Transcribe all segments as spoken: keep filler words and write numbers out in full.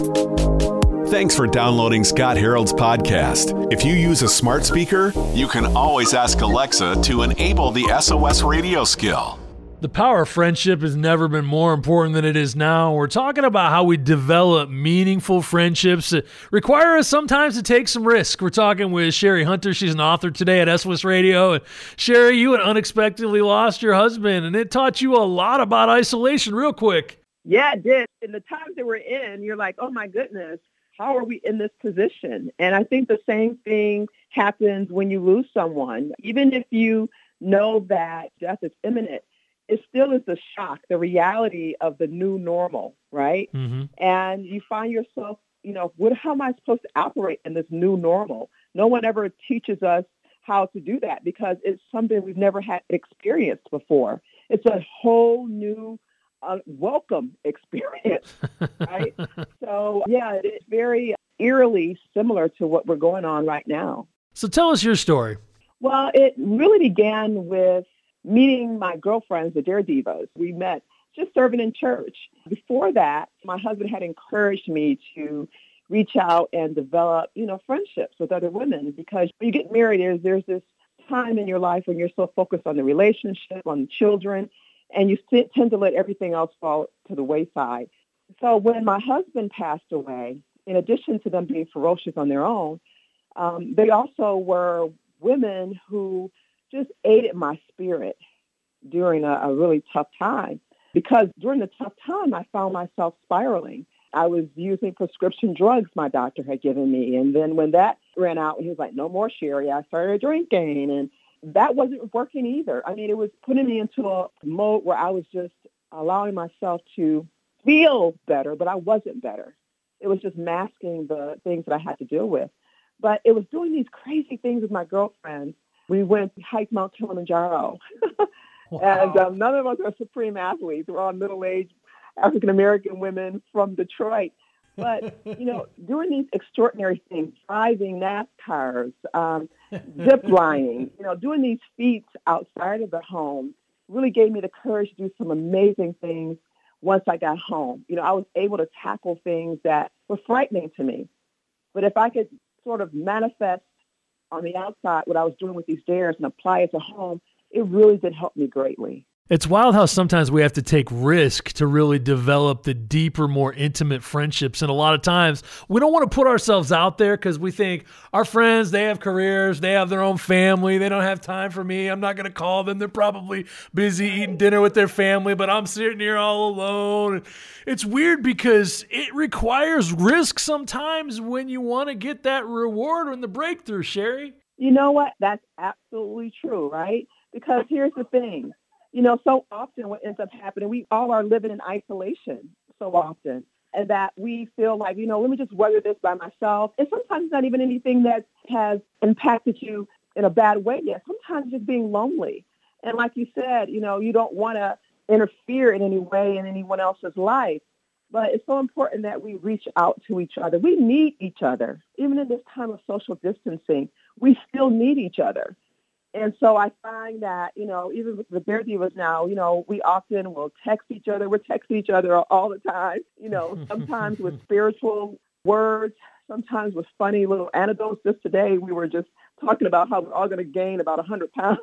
Thanks for downloading Scott Harold's podcast. If you use a smart speaker, you can always ask Alexa to enable the S O S radio skill. The power of friendship has never been more important than it is now. We're talking about how we develop meaningful friendships that require us sometimes to take some risk. We're talking with Sherry Hunter. She's an author today at S O S Radio. And Sherry, you had unexpectedly lost your husband, and it taught you a lot about isolation real quick. Yeah, it did. In the times that we're in, you're like, oh my goodness, how are we in this position? And I think the same thing happens when you lose someone. Even if you know that death is imminent, it still is the shock, the reality of the new normal, right? Mm-hmm. And you find yourself, you know, what, how am I supposed to operate in this new normal? No one ever teaches us how to do that because it's something we've never had experienced before. It's a whole new uh, welcome experience, right? So, yeah, it's very eerily similar to what we're going on right now. So tell us your story. Well, it really began with meeting my girlfriends, the Dare Divas. We met just serving in church. Before that, my husband had encouraged me to reach out and develop, you know, friendships with other women because when you get married, there's, there's this time in your life when you're so focused on the relationship, on the children, and you tend to let everything else fall to the wayside. So when my husband passed away, in addition to them being ferocious on their own, um, they also were women who just aided my spirit during a, a really tough time. Because during the tough time, I found myself spiraling. I was using prescription drugs my doctor had given me. And then when that ran out, he was like, no more, Sherry. I started drinking. And that wasn't working either. I mean, it was putting me into a mode where I was just allowing myself to feel better, but I wasn't better. It was just masking the things that I had to deal with. But it was doing these crazy things with my girlfriends. We went to hike Mount Kilimanjaro. Wow. And um, none of us are supreme athletes. We're all middle-aged African-American women from Detroit. But, you know, doing these extraordinary things, driving NASCARs, um, zip lining, you know, doing these feats outside of the home really gave me the courage to do some amazing things once I got home. You know, I was able to tackle things that were frightening to me. But if I could sort of manifest on the outside what I was doing with these dares and apply it to home, it really did help me greatly. It's wild how sometimes we have to take risk to really develop the deeper, more intimate friendships. And a lot of times we don't want to put ourselves out there because we think our friends, they have careers, they have their own family, they don't have time for me. I'm not going to call them. They're probably busy eating dinner with their family, but I'm sitting here all alone. It's weird because it requires risk sometimes when you want to get that reward and the breakthrough, Sherry. You know what? That's absolutely true, right? Because here's the thing. You know, so often what ends up happening, we all are living in isolation so often, and that we feel like, you know, let me just weather this by myself. And sometimes not even anything that has impacted you in a bad way yet. Sometimes just being lonely. And like you said, you know, you don't want to interfere in any way in anyone else's life. But it's so important that we reach out to each other. We need each other. Even in this time of social distancing, we still need each other. And so I find that, you know, even with the Dare Divas now, you know, we often will text each other. We're texting each other all the time, you know, sometimes with spiritual words, sometimes with funny little anecdotes. Just today, we were just talking about how we're all going to gain about one hundred pounds,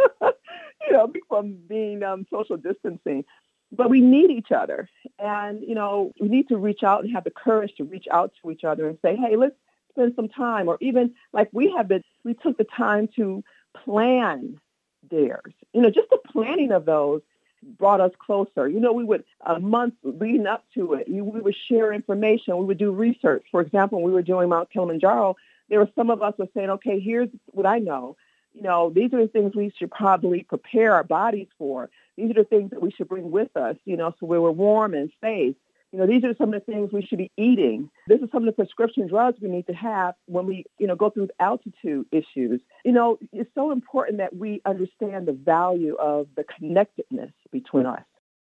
you know, from being um, social distancing. But we need each other. And, you know, we need to reach out and have the courage to reach out to each other and say, hey, let's spend some time. Or even like we have been, we took the time to plan dares. You know, just the planning of those brought us closer. You know, we would, a month leading up to it, we would share information. We would do research. For example, when we were doing Mount Kilimanjaro, there were some of us were saying, okay, here's what I know. You know, these are the things we should probably prepare our bodies for. These are the things that we should bring with us, you know, so we were warm and safe. You know, these are some of the things we should be eating. This is some of the prescription drugs we need to have when we, you know, go through altitude issues. You know, it's so important that we understand the value of the connectedness between us.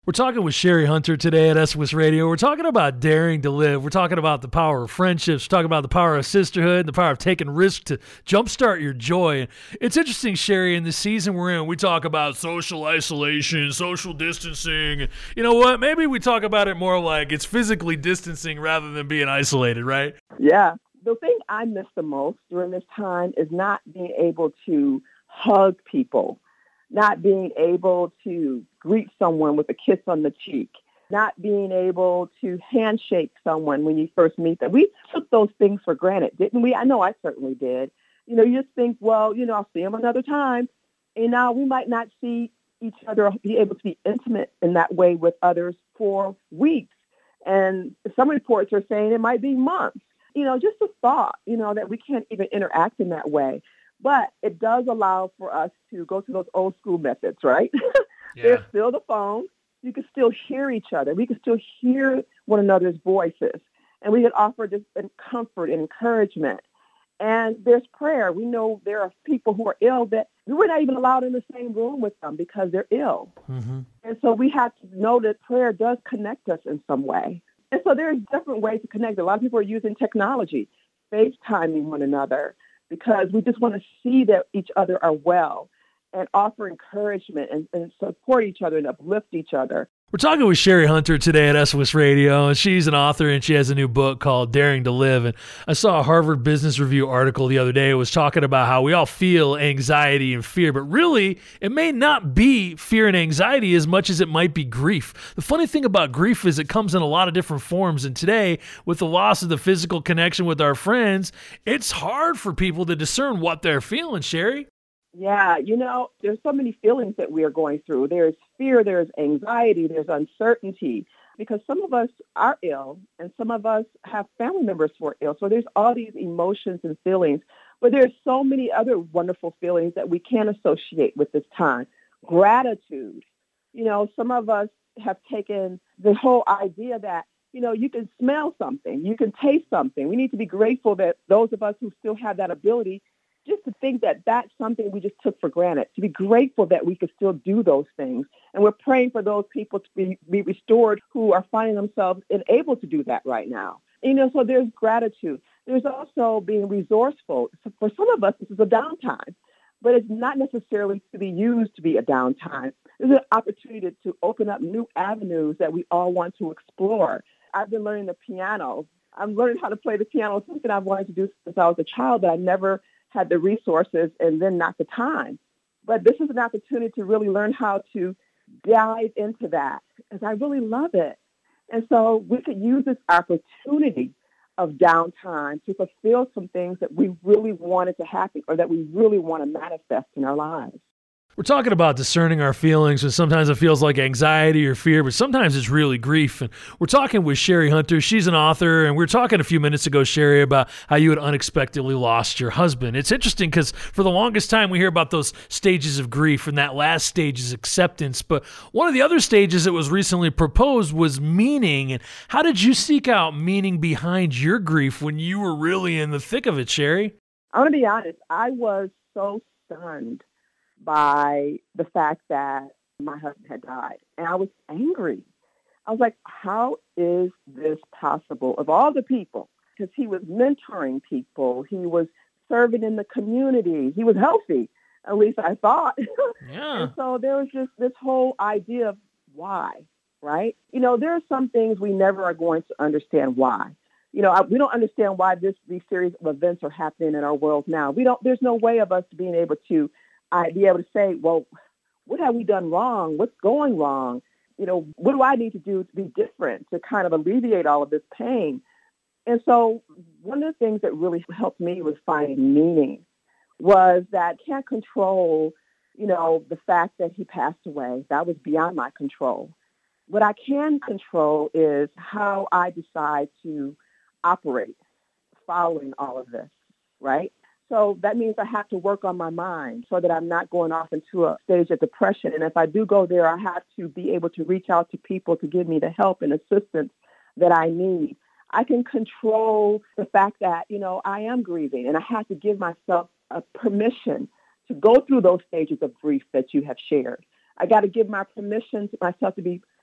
We're talking with Sherry Hunter today at S O S Radio. We're talking about daring to live. We're talking about the power of friendships. We're talking about the power of sisterhood, the power of taking risks to jumpstart your joy. It's interesting, Sherry, in the season we're in, we talk about social isolation, social distancing. You know what? Maybe we talk about it more like it's physically distancing rather than being isolated, right? Yeah. The thing I miss the most during this time is not being able to hug people, not being able to greet someone with a kiss on the cheek, not being able to handshake someone when you first meet them. We took those things for granted, didn't we? I know I certainly did. You know, you just think, well, you know, I'll see them another time. And now we might not see each other, be able to be intimate in that way with others for weeks. And some reports are saying it might be months. You know, just a thought, you know, that we can't even interact in that way. But it does allow for us to go to those old school methods, right? Yeah. There's still the phone. You can still hear each other. We can still hear one another's voices. And we can offer just comfort and encouragement. And there's prayer. We know there are people who are ill that we're not even allowed in the same room with them because they're ill. Mm-hmm. And so we have to know that prayer does connect us in some way. And so there's different ways to connect. A lot of people are using technology, FaceTiming one another, because we just want to see that each other are well and offer encouragement and, and support each other and uplift each other. We're talking with Sherry Hunter today at S O S Radio, and she's an author, and she has a new book called Daring to Live. And I saw a Harvard Business Review article the other day. It was talking about how we all feel anxiety and fear, but really, it may not be fear and anxiety as much as it might be grief. The funny thing about grief is it comes in a lot of different forms, and today, with the loss of the physical connection with our friends, it's hard for people to discern what they're feeling, Sherry. Yeah, you know, there's so many feelings that we are going through. There's fear, there's anxiety, there's uncertainty, because some of us are ill and some of us have family members who are ill. So there's all these emotions and feelings, but there's so many other wonderful feelings that we can associate with this time. Gratitude. You know, some of us have taken the whole idea that, you know, you can smell something, you can taste something. We need to be grateful that those of us who still have that ability, just to think that that's something we just took for granted, to be grateful that we could still do those things. And we're praying for those people to be, be restored who are finding themselves unable to do that right now. You know, so there's gratitude. There's also being resourceful. So for some of us, this is a downtime, but it's not necessarily to be used to be a downtime. It's an opportunity to open up new avenues that we all want to explore. I've been learning the piano. I'm learning how to play the piano, something I've wanted to do since I was a child, but I never had the resources and then not the time. But this is an opportunity to really learn how to dive into that, because I really love it. And so we could use this opportunity of downtime to fulfill some things that we really wanted to happen or that we really want to manifest in our lives. We're talking about discerning our feelings, and sometimes it feels like anxiety or fear, but sometimes it's really grief. And we're talking with Sherry Hunter. She's an author, and we were talking a few minutes ago, Sherry, about how you had unexpectedly lost your husband. It's interesting because for the longest time we hear about those stages of grief, and that last stage is acceptance. But one of the other stages that was recently proposed was meaning. And how did you seek out meaning behind your grief when you were really in the thick of it, Sherry? I want to be honest. I was so stunned by the fact that my husband had died. And I was angry. I was like, how is this possible? Of all the people, because he was mentoring people, he was serving in the community, he was healthy, at least I thought. Yeah. And so there was just this whole idea of why, right? You know, there are some things we never are going to understand why. You know, I, we don't understand why this these series of events are happening in our world now. We don't. There's no way of us being able to I'd be able to say, well, what have we done wrong? What's going wrong? You know, what do I need to do to be different to kind of alleviate all of this pain? And so one of the things that really helped me was finding meaning was that I can't control, you know, the fact that he passed away. That was beyond my control. What I can control is how I decide to operate following all of this, right? So that means I have to work on my mind so that I'm not going off into a stage of depression. And if I do go there, I have to be able to reach out to people to give me the help and assistance that I need. I can control the fact that, you know, I am grieving, and I have to give myself a permission to go through those stages of grief that you have shared. I got to give my permission to myself to be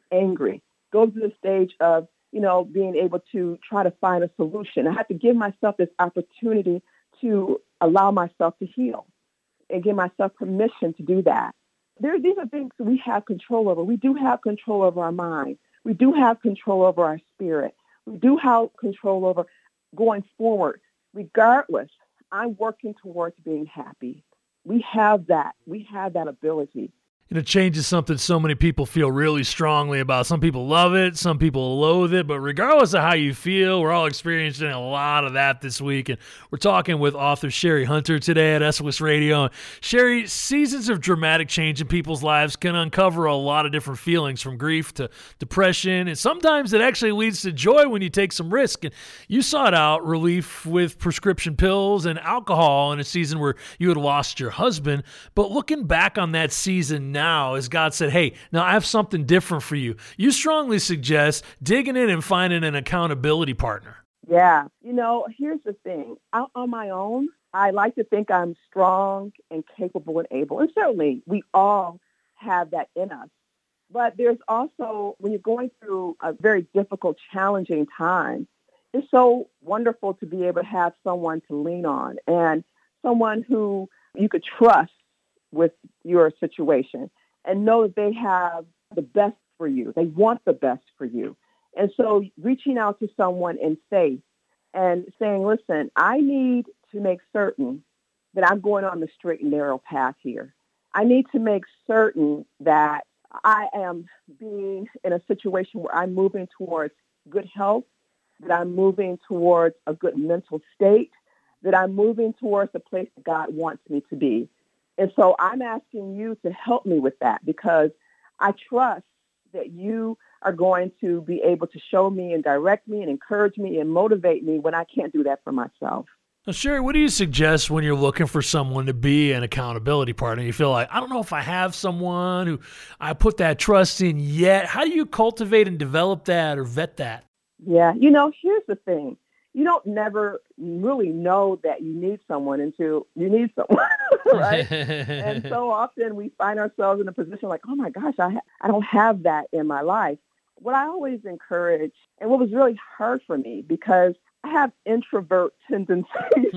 angry, go to the stage of, you know, being able to try to find a solution. I have to give myself this opportunity to allow myself to heal and give myself permission to do that. There, these are things that we have control over. We do have control over our mind. We do have control over our spirit. We do have control over going forward. Regardless, I'm working towards being happy. We have that. We have that ability. And it changes something so many people feel really strongly about. Some people love it, some people loathe it, but regardless of how you feel, we're all experiencing a lot of that this week. And we're talking with author Sherry Hunter today at S O S Radio. Sherry, seasons of dramatic change in people's lives can uncover a lot of different feelings, from grief to depression, and sometimes it actually leads to joy when you take some risk. And you sought out relief with prescription pills and alcohol in a season where you had lost your husband. But looking back on that season now, Now, as God said, hey, now I have something different for you, you strongly suggest digging in and finding an accountability partner. Yeah. You know, here's the thing. Out on my own, I like to think I'm strong and capable and able. And certainly we all have that in us. But there's also, when you're going through a very difficult, challenging time, it's so wonderful to be able to have someone to lean on and someone who you could trust with your situation and know that they have the best for you. They want the best for you. And so reaching out to someone in faith and saying, listen, I need to make certain that I'm going on the straight and narrow path here. I need to make certain that I am being in a situation where I'm moving towards good health, that I'm moving towards a good mental state, that I'm moving towards the place that God wants me to be. And so I'm asking you to help me with that, because I trust that you are going to be able to show me and direct me and encourage me and motivate me when I can't do that for myself. Now, Sherry, what do you suggest when you're looking for someone to be an accountability partner? You feel like, I don't know if I have someone who I put that trust in yet. How do you cultivate and develop that or vet that? Yeah, you know, here's the thing. You don't never really know that you need someone until you need someone, right? And so often we find ourselves in a position like, oh my gosh, I ha- I don't have that in my life. What I always encourage, and what was really hard for me, because I have introvert tendencies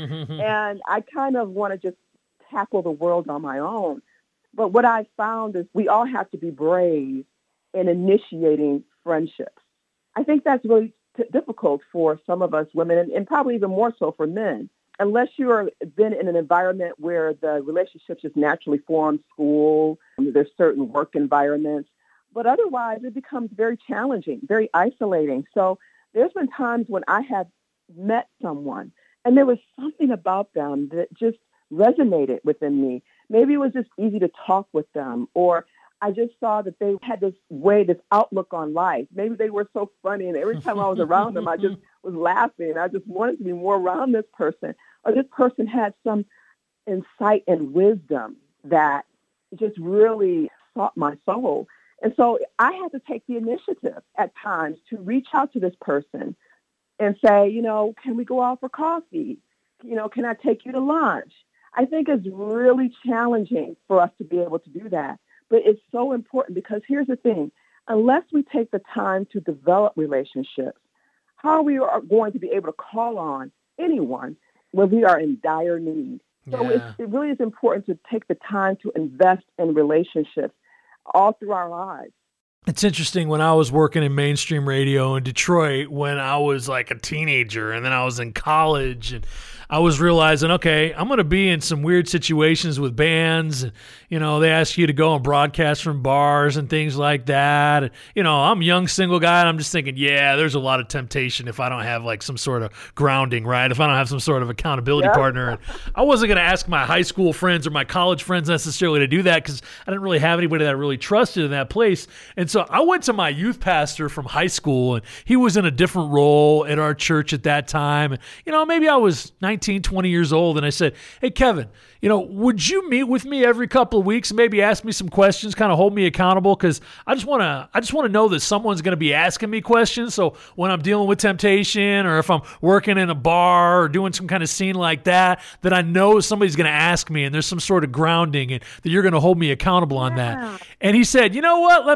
and I kind of want to just tackle the world on my own. But what I found is we all have to be brave in initiating friendships. I think that's really t- difficult for some of us women, and, and probably even more so for men, unless you are been in an environment where the relationships just naturally form, school, there's certain work environments. But otherwise, it becomes very challenging, very isolating. So there's been times when I have met someone and there was something about them that just resonated within me. Maybe it was just easy to talk with them, or I just saw that they had this way, this outlook on life. Maybe they were so funny, and every time I was around them, I just was laughing. I just wanted to be more around this person. Or this person had some insight and wisdom that just really sought my soul. And so I had to take the initiative at times to reach out to this person and say, you know, can we go out for coffee? You know, can I take you to lunch? I think it's really challenging for us to be able to do that. But it's so important, because here's the thing. Unless we take the time to develop relationships, how are we are going to be able to call on anyone when we are in dire need? So Yeah. it's, it really is important to take the time to invest in relationships all through our lives. It's interesting, when I was working in mainstream radio in Detroit, when I was like a teenager and then I was in college, and I was realizing, okay, I'm going to be in some weird situations with bands. And, you know, they ask you to go and broadcast from bars and things like that. And, you know, I'm a young single guy, and I'm just thinking, yeah, there's a lot of temptation if I don't have like some sort of grounding, right? If I don't have some sort of accountability Yeah. partner. And I wasn't going to ask my high school friends or my college friends necessarily to do that, because I didn't really have anybody that I really trusted in that place. And so I went to my youth pastor from high school, and he was in a different role at our church at that time. And, you know, maybe I was nineteen, twenty years old, and I said, hey, Kevin, you know, would you meet with me every couple of weeks and maybe ask me some questions, kind of hold me accountable? Because I just want to I just want to know that someone's going to be asking me questions. So when I'm dealing with temptation, or if I'm working in a bar or doing some kind of scene like that, that I know somebody's going to ask me, and there's some sort of grounding, and that you're going to hold me accountable on Yeah. that. And he said, you know what? Let me think about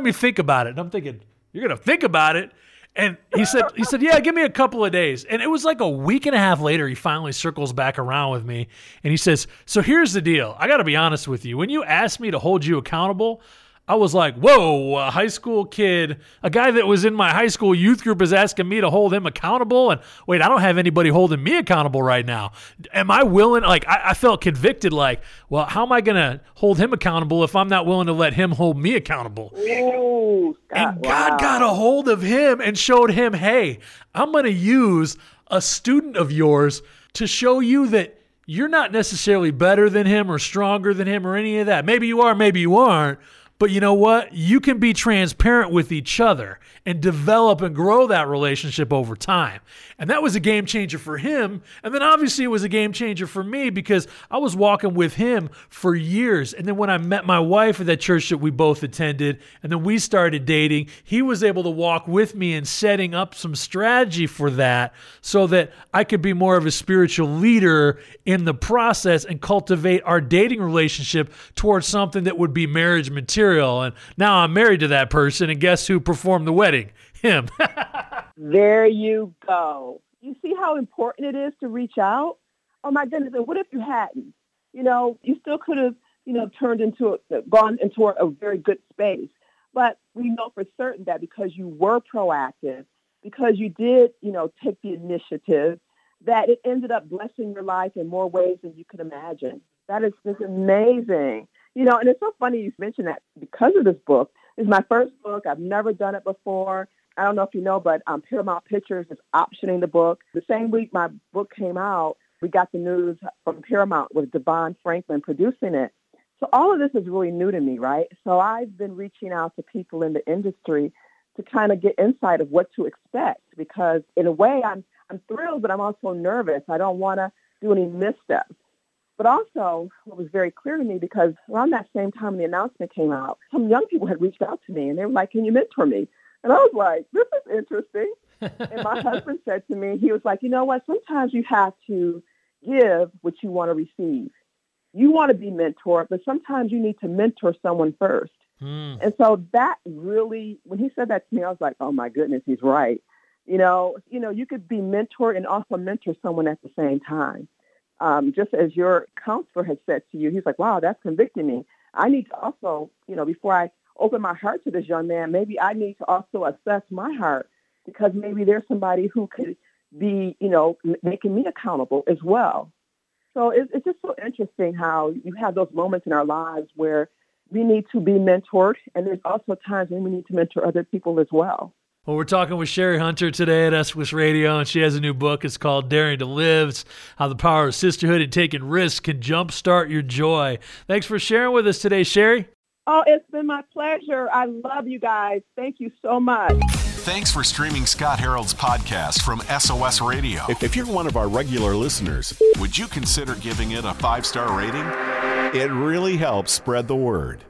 about it. And I'm thinking, you're going to think about it? And he said, he said, yeah, give me a couple of days. And it was like a week and a half later, he finally circles back around with me. And he says, so here's the deal. I got to be honest with you. When you asked me to hold you accountable, I was like, whoa, a high school kid, a guy that was in my high school youth group is asking me to hold him accountable. And wait, I don't have anybody holding me accountable right now. Am I willing? Like, I, I felt convicted, like, well, how am I going to hold him accountable if I'm not willing to let him hold me accountable? Ooh, God, and God wow. got a hold of him and showed him, hey, I'm going to use a student of yours to show you that you're not necessarily better than him or stronger than him or any of that. Maybe you are, maybe you aren't. But you know what? You can be transparent with each other and develop and grow that relationship over time. And that was a game changer for him. And then obviously it was a game changer for me because I was walking with him for years. And then when I met my wife at that church that we both attended, and then we started dating, he was able to walk with me in setting up some strategy for that so that I could be more of a spiritual leader in the process and cultivate our dating relationship towards something that would be marriage material. And now I'm married to that person, and guess who performed the wedding? Him. There you go. You see how important it is to reach out? Oh my goodness, and what if you hadn't? You know, you still could have, you know, turned into, a, gone into a, a very good space. But we know for certain that because you were proactive, because you did, you know, take the initiative, that it ended up blessing your life in more ways than you could imagine. That is just amazing. You know, and it's so funny you mentioned that because of this book. It's my first book. I've never done it before. I don't know if you know, but um, Paramount Pictures is optioning the book. The same week my book came out, we got the news from Paramount with Devon Franklin producing it. So all of this is really new to me, right? So I've been reaching out to people in the industry to kind of get insight of what to expect because in a way I'm I'm thrilled, but I'm also nervous. I don't want to do any missteps. But also, what was very clear to me, because around that same time the announcement came out, some young people had reached out to me, and they were like, can you mentor me? And I was like, this is interesting. And my husband said to me, he was like, you know what, sometimes you have to give what you want to receive. You want to be mentored, but sometimes you need to mentor someone first. Mm. And so that really, when he said that to me, I was like, oh, my goodness, he's right. You know, you know, you could be mentored and also mentor someone at the same time. Um, just as your counselor has said to you, he's like, wow, that's convicting me. I need to also, you know, before I open my heart to this young man, maybe I need to also assess my heart because maybe there's somebody who could be, you know, m- making me accountable as well. So it's, it's just so interesting how you have those moments in our lives where we need to be mentored. And there's also times when we need to mentor other people as well. Well, we're talking with Sherry Hunter today at S W S Radio, and she has a new book. It's called Daring to Live. It's how the power of sisterhood and taking risks can jumpstart your joy. Thanks for sharing with us today, Sherry. Oh, it's been my pleasure. I love you guys. Thank you so much. Thanks for streaming Scott Harold's podcast from S O S Radio. If you're one of our regular listeners, would you consider giving it a five-star rating? It really helps spread the word.